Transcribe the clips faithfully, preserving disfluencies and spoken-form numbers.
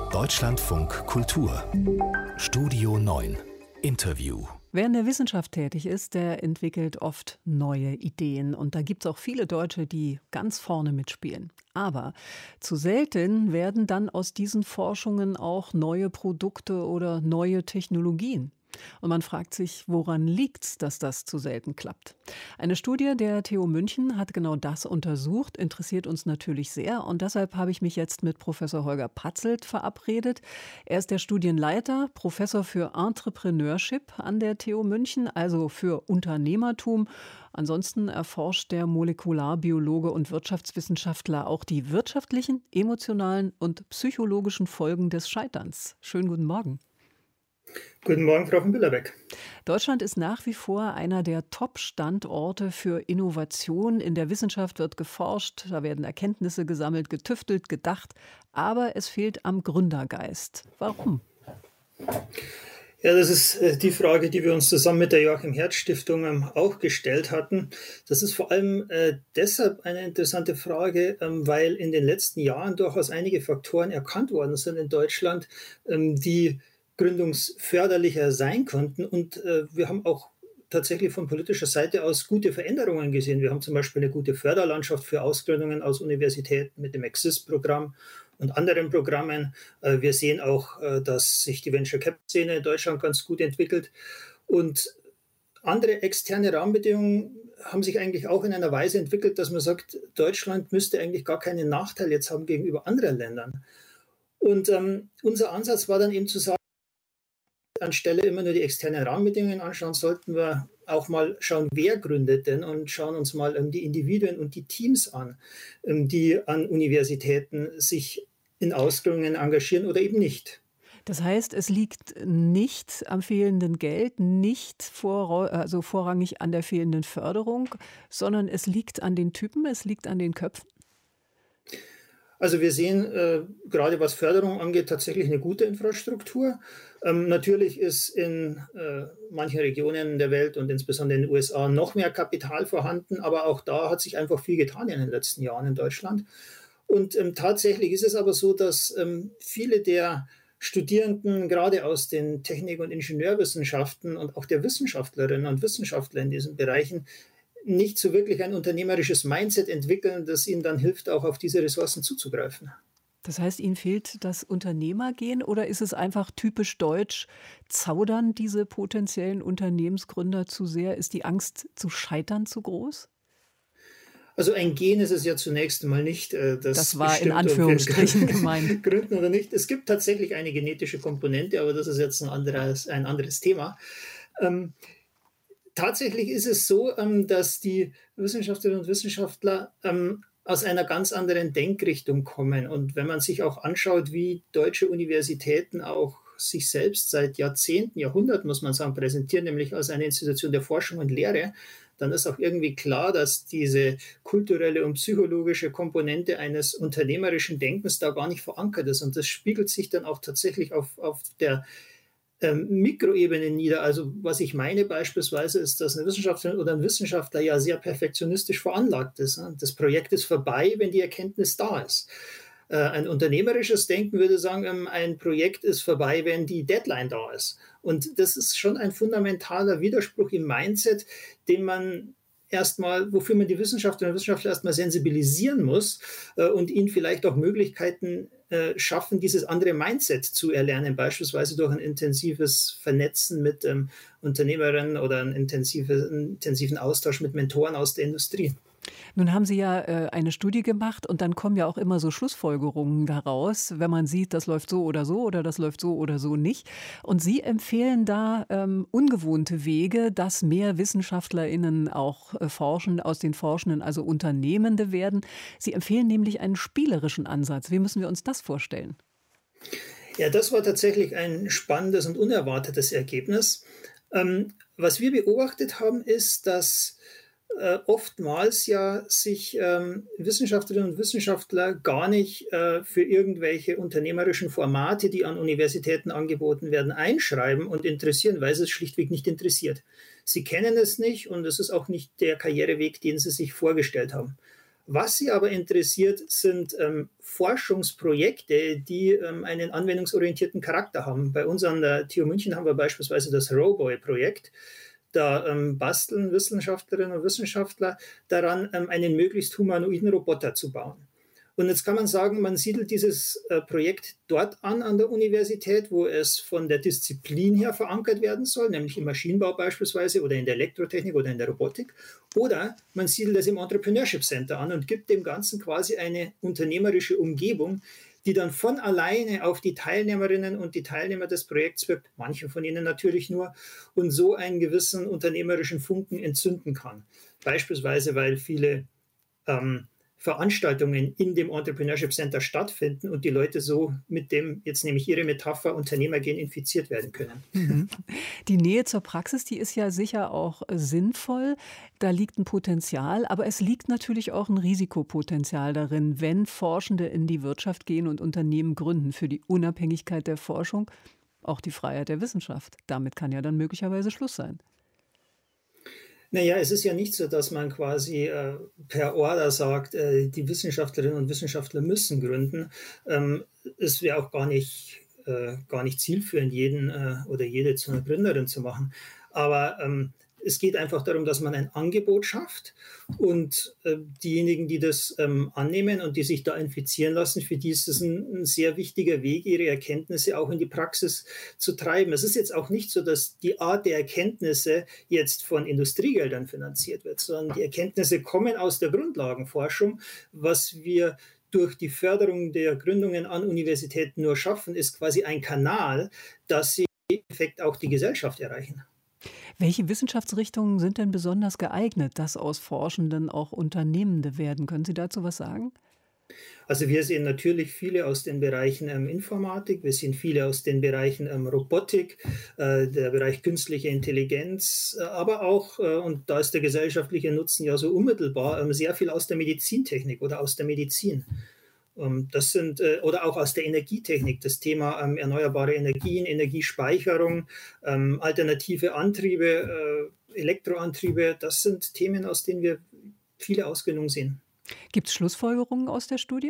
Deutschlandfunk Kultur Studio neun Interview. Wer in der Wissenschaft tätig ist, der entwickelt oft neue Ideen. Und da gibt es auch viele Deutsche, die ganz vorne mitspielen. Aber zu selten werden dann aus diesen Forschungen auch neue Produkte oder neue Technologien. Und man fragt sich, woran liegt's, dass das zu selten klappt? Eine Studie der T U München hat genau das untersucht, interessiert uns natürlich sehr. Und deshalb habe ich mich jetzt mit Professor Holger Patzelt verabredet. Er ist der Studienleiter, Professor für Entrepreneurship an der T U München, also für Unternehmertum. Ansonsten erforscht der Molekularbiologe und Wirtschaftswissenschaftler auch die wirtschaftlichen, emotionalen und psychologischen Folgen des Scheiterns. Schönen guten Morgen. Guten Morgen, Frau von Billerbeck. Deutschland ist nach wie vor einer der Top-Standorte für Innovation. In der Wissenschaft wird geforscht, da werden Erkenntnisse gesammelt, getüftelt, gedacht. Aber es fehlt am Gründergeist. Warum? Ja, das ist die Frage, die wir uns zusammen mit der Joachim-Herz-Stiftung auch gestellt hatten. Das ist vor allem deshalb eine interessante Frage, weil in den letzten Jahren durchaus einige Faktoren erkannt worden sind in Deutschland, die gründungsförderlicher sein konnten. Und äh, wir haben auch tatsächlich von politischer Seite aus gute Veränderungen gesehen. Wir haben zum Beispiel eine gute Förderlandschaft für Ausgründungen aus Universitäten mit dem Exist-Programm und anderen Programmen. Äh, wir sehen auch, äh, dass sich die Venture-Cap-Szene in Deutschland ganz gut entwickelt. Und andere externe Rahmenbedingungen haben sich eigentlich auch in einer Weise entwickelt, dass man sagt, Deutschland müsste eigentlich gar keinen Nachteil jetzt haben gegenüber anderen Ländern. Und ähm, unser Ansatz war dann eben zu sagen, anstelle immer nur die externen Rahmenbedingungen anschauen, sollten wir auch mal schauen, wer gründet denn, und schauen uns mal ähm, die Individuen und die Teams an, ähm, die an Universitäten sich in Ausgründungen engagieren oder eben nicht. Das heißt, es liegt nicht am fehlenden Geld, nicht vor, also vorrangig an der fehlenden Förderung, sondern es liegt an den Typen, es liegt an den Köpfen? Also wir sehen, äh, gerade was Förderung angeht, tatsächlich eine gute Infrastruktur. Ähm, natürlich ist in äh, manchen Regionen der Welt und insbesondere in den U S A noch mehr Kapital vorhanden, aber auch da hat sich einfach viel getan in den letzten Jahren in Deutschland. Und ähm, tatsächlich ist es aber so, dass ähm, viele der Studierenden, gerade aus den Technik- und Ingenieurwissenschaften und auch der Wissenschaftlerinnen und Wissenschaftler in diesen Bereichen, nicht so wirklich ein unternehmerisches Mindset entwickeln, das ihnen dann hilft, auch auf diese Ressourcen zuzugreifen. Das heißt, Ihnen fehlt das Unternehmergehen oder ist es einfach typisch deutsch? Zaudern diese potenziellen Unternehmensgründer zu sehr? Ist die Angst zu scheitern zu groß? Also ein Gen ist es ja zunächst einmal nicht. Das, das war in Anführungsstrichen gemeint. Gründen oder nicht. Es gibt tatsächlich eine genetische Komponente, aber das ist jetzt ein anderes, ein anderes Thema. Ähm, Tatsächlich ist es so, dass die Wissenschaftlerinnen und Wissenschaftler aus einer ganz anderen Denkrichtung kommen. Und wenn man sich auch anschaut, wie deutsche Universitäten auch sich selbst seit Jahrzehnten, Jahrhunderten, muss man sagen, präsentieren, nämlich als eine Institution der Forschung und Lehre, dann ist auch irgendwie klar, dass diese kulturelle und psychologische Komponente eines unternehmerischen Denkens da gar nicht verankert ist. Und das spiegelt sich dann auch tatsächlich auf, auf der Ähm, Mikroebene nieder. Also was ich meine beispielsweise ist, dass eine Wissenschaftlerin oder ein Wissenschaftler ja sehr perfektionistisch veranlagt ist. Ne? Das Projekt ist vorbei, wenn die Erkenntnis da ist. Äh, ein unternehmerisches Denken würde sagen, ähm, ein Projekt ist vorbei, wenn die Deadline da ist. Und das ist schon ein fundamentaler Widerspruch im Mindset, den man erstmal, wofür man die Wissenschaftlerinnen und Wissenschaftler erstmal sensibilisieren muss äh, und ihnen vielleicht auch Möglichkeiten äh, schaffen, dieses andere Mindset zu erlernen, beispielsweise durch ein intensives Vernetzen mit ähm, Unternehmerinnen oder einen intensive, intensiven Austausch mit Mentoren aus der Industrie. Nun haben Sie ja äh, eine Studie gemacht und dann kommen ja auch immer so Schlussfolgerungen daraus, wenn man sieht, das läuft so oder so oder das läuft so oder so nicht. Und Sie empfehlen da ähm, ungewohnte Wege, dass mehr WissenschaftlerInnen auch äh, forschen, aus den Forschenden also Unternehmende werden. Sie empfehlen nämlich einen spielerischen Ansatz. Wie müssen wir uns das vorstellen? Ja, das war tatsächlich ein spannendes und unerwartetes Ergebnis. Ähm, was wir beobachtet haben, ist, dass Äh, oftmals ja sich ähm, Wissenschaftlerinnen und Wissenschaftler gar nicht äh, für irgendwelche unternehmerischen Formate, die an Universitäten angeboten werden, einschreiben und interessieren, weil es es schlichtweg nicht interessiert. Sie kennen es nicht und es ist auch nicht der Karriereweg, den sie sich vorgestellt haben. Was sie aber interessiert, sind ähm, Forschungsprojekte, die ähm, einen anwendungsorientierten Charakter haben. Bei uns an der T U München haben wir beispielsweise das Roboy-Projekt. Da ähm, basteln Wissenschaftlerinnen und Wissenschaftler daran, ähm, einen möglichst humanoiden Roboter zu bauen. Und jetzt kann man sagen, man siedelt dieses äh, Projekt dort an, an der Universität, wo es von der Disziplin her verankert werden soll, nämlich im Maschinenbau beispielsweise oder in der Elektrotechnik oder in der Robotik. Oder man siedelt es im Entrepreneurship Center an und gibt dem Ganzen quasi eine unternehmerische Umgebung, die dann von alleine auf die Teilnehmerinnen und die Teilnehmer des Projekts wirkt, manche von ihnen natürlich nur, und so einen gewissen unternehmerischen Funken entzünden kann. Beispielsweise, weil viele ähm, Veranstaltungen in dem Entrepreneurship Center stattfinden und die Leute so mit dem, jetzt nehme ich Ihre Metapher, Unternehmergen infiziert werden können. Mhm. Die Nähe zur Praxis, die ist ja sicher auch sinnvoll. Da liegt ein Potenzial, aber es liegt natürlich auch ein Risikopotenzial darin, wenn Forschende in die Wirtschaft gehen und Unternehmen gründen für die Unabhängigkeit der Forschung, auch die Freiheit der Wissenschaft. Damit kann ja dann möglicherweise Schluss sein. Naja, es ist ja nicht so, dass man quasi äh, per Order sagt, äh, die Wissenschaftlerinnen und Wissenschaftler müssen gründen. Ähm, es wäre auch gar nicht, äh, gar nicht zielführend, jeden äh, oder jede zu einer Gründerin zu machen. Aber ähm, es geht einfach darum, dass man ein Angebot schafft und äh, diejenigen, die das ähm, annehmen und die sich da infizieren lassen, für die ist es ein, ein sehr wichtiger Weg, ihre Erkenntnisse auch in die Praxis zu treiben. Es ist jetzt auch nicht so, dass die Art der Erkenntnisse jetzt von Industriegeldern finanziert wird, sondern die Erkenntnisse kommen aus der Grundlagenforschung. Was wir durch die Förderung der Gründungen an Universitäten nur schaffen, ist quasi ein Kanal, dass sie im Endeffekt auch die Gesellschaft erreichen. Welche Wissenschaftsrichtungen sind denn besonders geeignet, dass aus Forschenden auch Unternehmende werden? Können Sie dazu was sagen? Also wir sehen natürlich viele aus den Bereichen ähm, Informatik, wir sehen viele aus den Bereichen ähm, Robotik, äh, der Bereich künstliche Intelligenz, äh, aber auch, äh, und da ist der gesellschaftliche Nutzen ja so unmittelbar, ähm, sehr viel aus der Medizintechnik oder aus der Medizin. Das sind, oder auch aus der Energietechnik, das Thema ähm, erneuerbare Energien, Energiespeicherung, ähm, alternative Antriebe, äh, Elektroantriebe, das sind Themen, aus denen wir viele Ausgründungen sehen. Gibt es Schlussfolgerungen aus der Studie?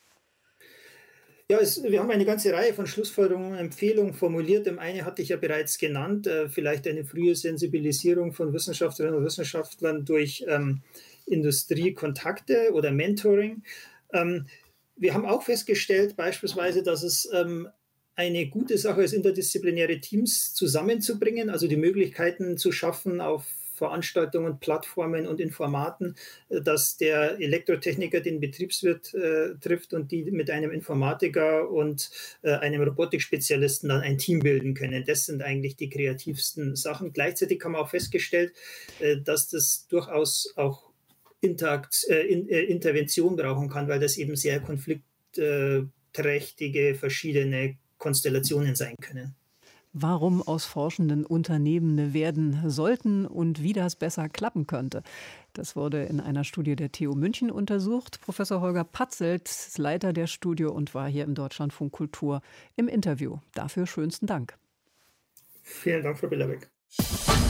Ja, es, wir haben eine ganze Reihe von Schlussfolgerungen und Empfehlungen formuliert. Im eine hatte ich ja bereits genannt, äh, vielleicht eine frühe Sensibilisierung von Wissenschaftlerinnen und Wissenschaftlern durch ähm, Industriekontakte oder Mentoring. Ähm, Wir haben auch festgestellt, beispielsweise, dass es ähm, eine gute Sache ist, interdisziplinäre Teams zusammenzubringen, also die Möglichkeiten zu schaffen auf Veranstaltungen, Plattformen und Informaten, dass der Elektrotechniker den Betriebswirt äh, trifft und die mit einem Informatiker und äh, einem Robotikspezialisten dann ein Team bilden können. Das sind eigentlich die kreativsten Sachen. Gleichzeitig haben wir auch festgestellt, äh, dass das durchaus auch Interakt, äh, in, äh, Intervention brauchen kann, weil das eben sehr konfliktträchtige verschiedene Konstellationen sein können. Warum aus Forschenden Unternehmende werden sollten und wie das besser klappen könnte. Das wurde in einer Studie der T U München untersucht. Professor Holger Patzelt ist Leiter der Studie und war hier im Deutschlandfunk Kultur im Interview. Dafür schönsten Dank. Vielen Dank, Frau Billerbeck.